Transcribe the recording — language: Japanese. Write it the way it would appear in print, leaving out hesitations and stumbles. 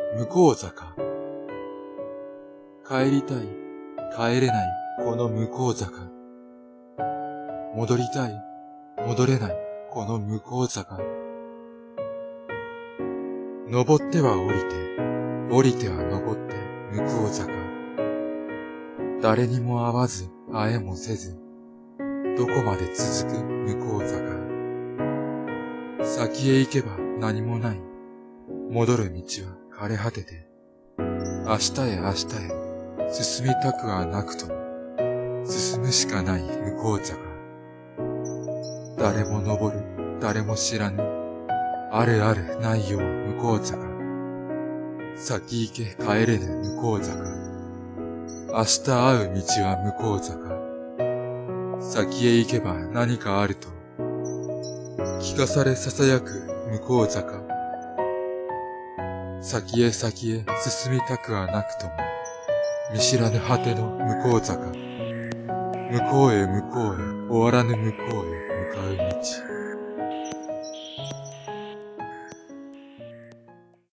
向こう坂。帰りたい、帰れない、この向こう坂。戻りたい、戻れない、この向こう坂。登っては降りて、降りては登って、向こう坂。誰にも会わず、会えもせず、どこまで続く向こう坂。先へ行けば何もない。戻る道は枯れ果てて。明日へ明日へ、進みたくはなくとも、進むしかない向こう坂。誰も登る、誰も知らぬ。あるあるないよう向こう坂。先行け帰れぬ向こう坂。明日会う道は向こう坂。先へ行けば何かあると聞かされ囁く向こう坂。先へ先へ進みたくはなくとも見知らぬ果ての向こう坂。向こうへ向こうへ終わらぬ向こうへ向かう道。